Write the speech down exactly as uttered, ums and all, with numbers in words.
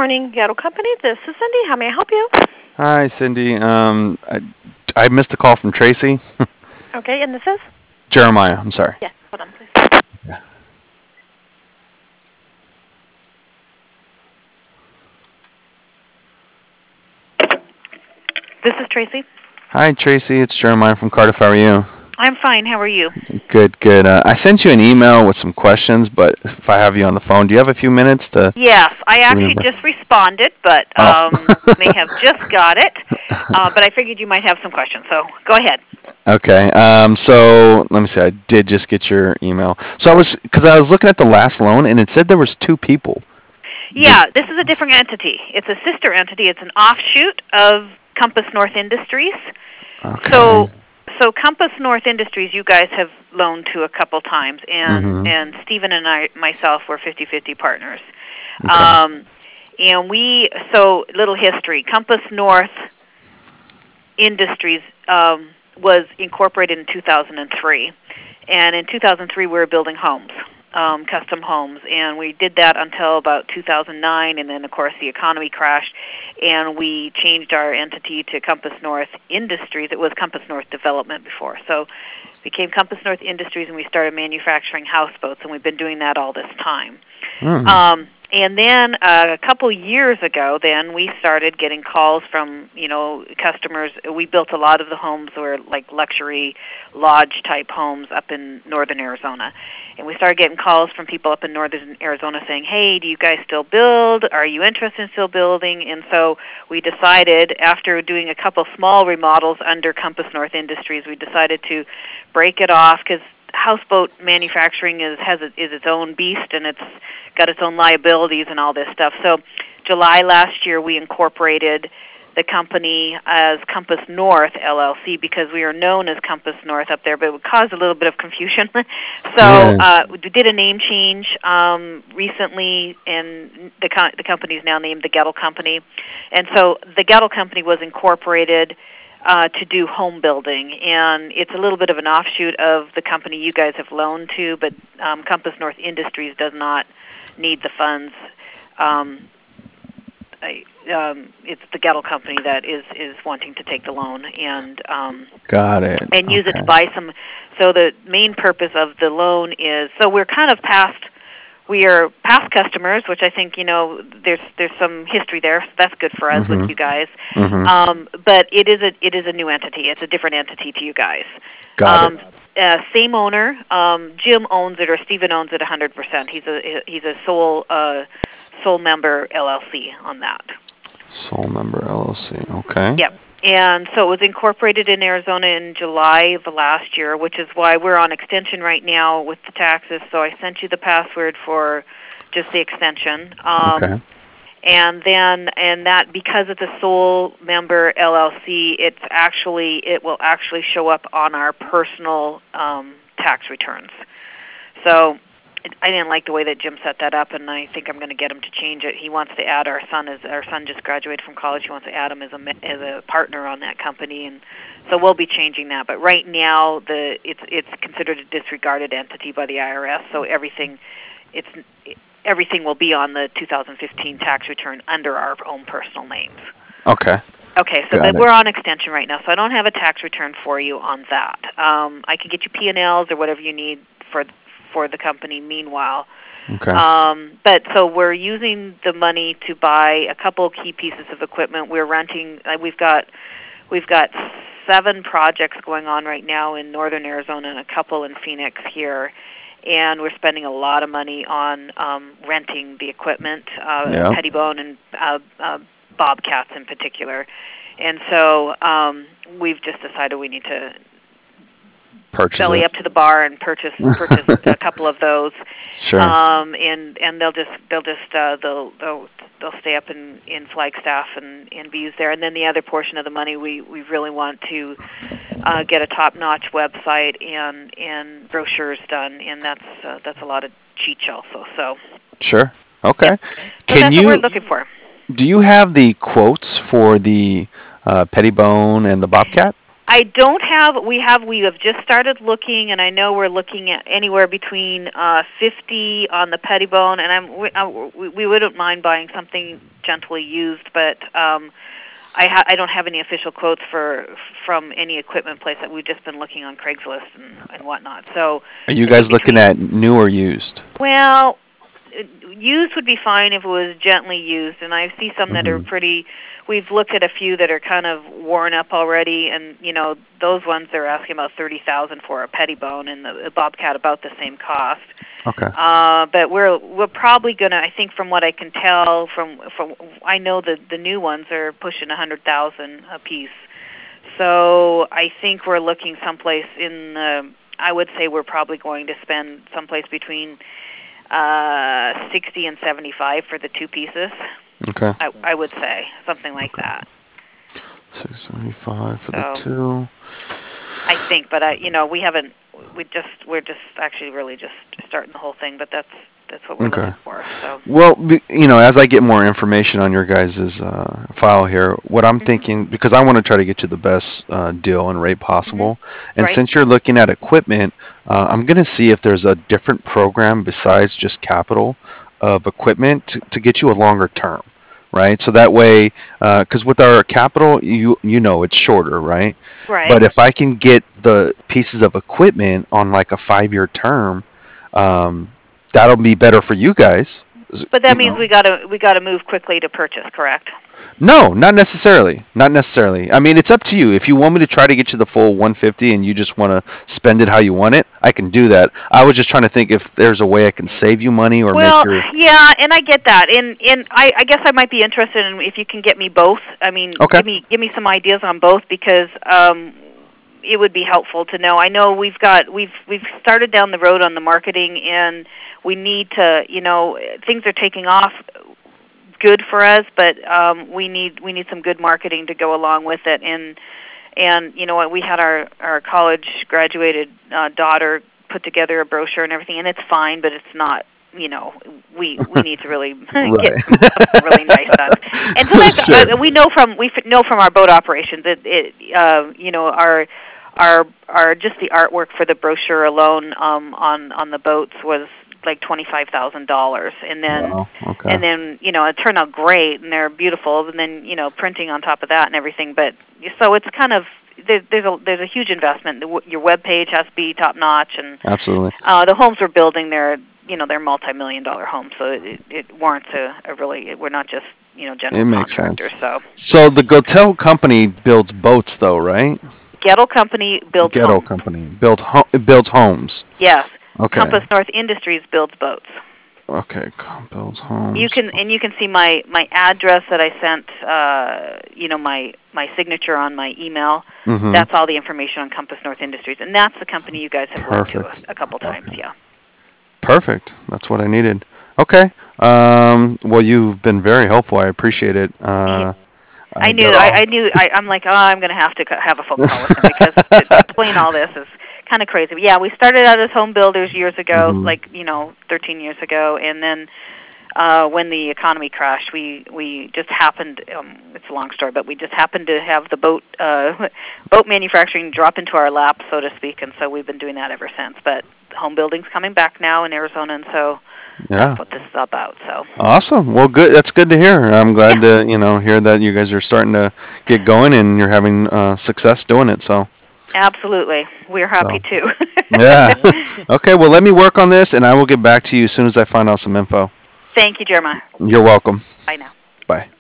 morning, Gatto Company. This is Cindy. How may I help you? Hi, Cindy. Um, I, I missed a call from Tracy. Okay, and this is? Jeremiah, I'm sorry. Yes, hold on, please. Yeah. This is Tracy. Hi, Tracy. It's Jeremiah from Cardiff. How are you? I'm fine. How are you? Good, good. Uh, I sent you an email with some questions, but if I have you on the phone, do you have a few minutes to? Yes, I give me actually a- just responded, but Oh. um, may have just got it. Uh, but I figured you might have some questions, so go ahead. Okay. Um, so let me see. I did just get your email. So I was because I was looking at the last loan, and it said there was two people. Yeah, this is a different entity. It's a sister entity. It's an offshoot of Compass North Industries. Okay. So, so Compass North Industries, you guys have loaned to a couple times, and Mhm. and Stephen and I myself were fifty-fifty partners. Okay. Um, and we so little history. Compass North Industries um, was incorporated in two thousand three, and in two thousand three we were building homes, um, custom homes, and we did that until about two thousand nine, and then of course the economy crashed, and we changed our entity to Compass North Industries. It was Compass North Development before, so it became Compass North Industries, and we started manufacturing houseboats, and we've been doing that all this time. Mm. Um, and then uh, a couple years ago, then we started getting calls from you know customers. We built a lot of the homes were like luxury lodge type homes up in northern Arizona, and we started getting calls from people up in northern Arizona saying, "Hey, do you guys still build? Are you interested in still building?" And so we decided, after doing a couple small remodels under Compass North Industries, we decided to break it off because houseboat manufacturing is has a, is its own beast, and it's got its own liabilities and all this stuff. So July last year we incorporated the company as Compass North L L C because we are known as Compass North up there, but it would cause a little bit of confusion. so Yeah. uh, we did a name change um, recently, and the co- the company is now named the Gettle Company. And so the Gettle Company was incorporated Uh, to do home building, and it's a little bit of an offshoot of the company you guys have loaned to, but um, Compass North Industries does not need the funds. Um, I, um, it's the Gettle Company that is, is wanting to take the loan and um, Got it. and use it Okay. to buy some. So the main purpose of the loan is so we're kind of past. We are past customers, which I think you know there's there's some history there. So that's good for us Mhm. with you guys. Mhm. Um, but it is a it is a new entity. It's a different entity to you guys. Got Um, it. uh, same owner. Um, Jim owns it, or Stephen owns it one hundred percent. He's a he's a sole uh, sole member L L C on that. Soul Member L L C. Okay. Yep. And so it was incorporated in Arizona in July of the last year, which is why we're on extension right now with the taxes. So I sent you the password for just the extension. Um, Okay. and then, and that because it's a sole member L L C, it's actually it will actually show up on our personal um, tax returns. So I didn't like the way that Jim set that up, and I think I'm going to get him to change it. He wants to add our son as our son just graduated from college. He wants to add him as a as a partner on that company, and so we'll be changing that. But right now, the it's it's considered a disregarded entity by the I R S. So everything it's everything will be on the two thousand fifteen tax return under our own personal names. Okay. Okay, so Got but it. we're on extension right now, so I don't have a tax return for you on that. Um, I can get you P and Ls or whatever you need for for the company meanwhile. Okay. Um, but so we're using the money to buy a couple key pieces of equipment. We're renting. Uh, we've got we've got seven projects going on right now in northern Arizona and a couple in Phoenix here, and we're spending a lot of money on um, renting the equipment, uh, Yeah. Pettibone and uh, uh, Bobcats in particular. And so um, we've just decided we need to Purchase belly it. up to the bar and purchase purchase a couple of those. Sure. Um, and and they'll just they'll just uh, they'll they'll they'll stay up in, in Flagstaff and, and be used there. And then the other portion of the money we, we really want to uh, get a top-notch website and and brochures done, and that's uh, that's a lot of cheech also. So Sure. Okay. yep. So Can that's what we're you looking for. do you have the quotes for the uh, Pettibone and the Bobcat? I don't have. We have. We have just started looking, and I know we're looking at anywhere between uh, fifty on the Pettibone, and I'm. We, uh, we we wouldn't mind buying something gently used, but um, I ha- I don't have any official quotes for from any equipment place. That we've just been looking on Craigslist and, and whatnot. So. Are you guys looking at new or used? Well, used would be fine if it was gently used, and I see some mm-hmm. that are pretty. We've looked at a few that are kind of worn up already, and you know those ones they're asking about thirty thousand for a Pettibone, and the, the Bobcat about the same cost. Okay. Uh, but we're we're probably gonna. I think from what I can tell, from from I know the the new ones are pushing a hundred thousand a piece. So I think we're looking someplace in the. I would say we're probably going to spend someplace between uh, sixty and seventy-five for the two pieces. Okay. I, I would say something like okay. that. Six seventy-five for so, the two. I think, but I, you know, we haven't. We just we're just actually really just starting the whole thing, but that's that's what we're okay. looking for. So. Well, you know, as I get more information on your guys' uh, file here, what I'm mm-hmm. thinking, because I want to try to get you the best uh, deal and rate possible, mm-hmm. and right. since you're looking at equipment, uh, I'm going to see if there's a different program besides just capital of equipment to, to get you a longer term, right? So that way, because uh, with our capital, you you know it's shorter, right? Right. But if I can get the pieces of equipment on like a five-year term, um, that'll be better for you guys. But that means know. we gotta we gotta move quickly to purchase, correct? No, not necessarily. Not necessarily. I mean, it's up to you. If you want me to try to get you the full one hundred fifty and you just want to spend it how you want it, I can do that. I was just trying to think if there's a way I can save you money or well, make your. yeah, and I get that. And and I, I guess I might be interested in if you can get me both. I mean, okay. give me give me some ideas on both because um, it would be helpful to know. I know we've got we've we've started down the road on the marketing, and we need to. You know, things are taking off. Good for us, but um, we need we need some good marketing to go along with it. And and you know what, we had our our college graduated uh, daughter put together a brochure and everything, and it's fine, but it's not. You know, we we need to really right. get something really nice done. And so that's, sure. uh, we know from we know from our boat operations that it uh, you know our our our just the artwork for the brochure alone um, on on the boats was like twenty-five thousand dollars, and then wow. okay. and then you know it turned out great, and they're beautiful, and then you know printing on top of that and everything. But so it's kind of there, there's a there's a huge investment. The, your web page has to be top notch, and absolutely uh, the homes we're building, they're you know they're multi-million dollar homes, so it, it warrants a, a really we're not just you know general it makes contractors. Sense. So so the Gottel company builds boats, though, right? Gettle Company builds Gettle homes. Company built ho- builds homes. Yes. Okay. Compass North Industries builds boats. Okay, builds homes. You can and you can see my, my address that I sent. Uh, you know my, my signature on my email. Mm-hmm. That's all the information on Compass North Industries, and that's the company you guys have Perfect. worked to a, a couple times. Okay. Yeah. Perfect. That's what I needed. Okay. Um, well, you've been very helpful. I appreciate it. Uh, I, I knew. I, I knew. I, I'm like, oh, I'm going to have to have a phone call with him because to, to explain all this is kind of crazy. But yeah, we started out as home builders years ago, mm-hmm. like you know, thirteen years ago, and then uh, when the economy crashed, we we just happened. Um, it's a long story, but we just happened to have the boat uh, boat manufacturing drop into our lap, so to speak, and so we've been doing that ever since. But home building's coming back now in Arizona, and so. Yeah. That's what this is about. So awesome. Well, good. That's good to hear. I'm glad yeah. to you know hear that you guys are starting to get going and you're having uh, success doing it. So absolutely, we're happy so. too. yeah. Okay. Well, let me work on this, and I will get back to you as soon as I find out some info. Thank you, Jeremiah. You're welcome. Bye now. Bye.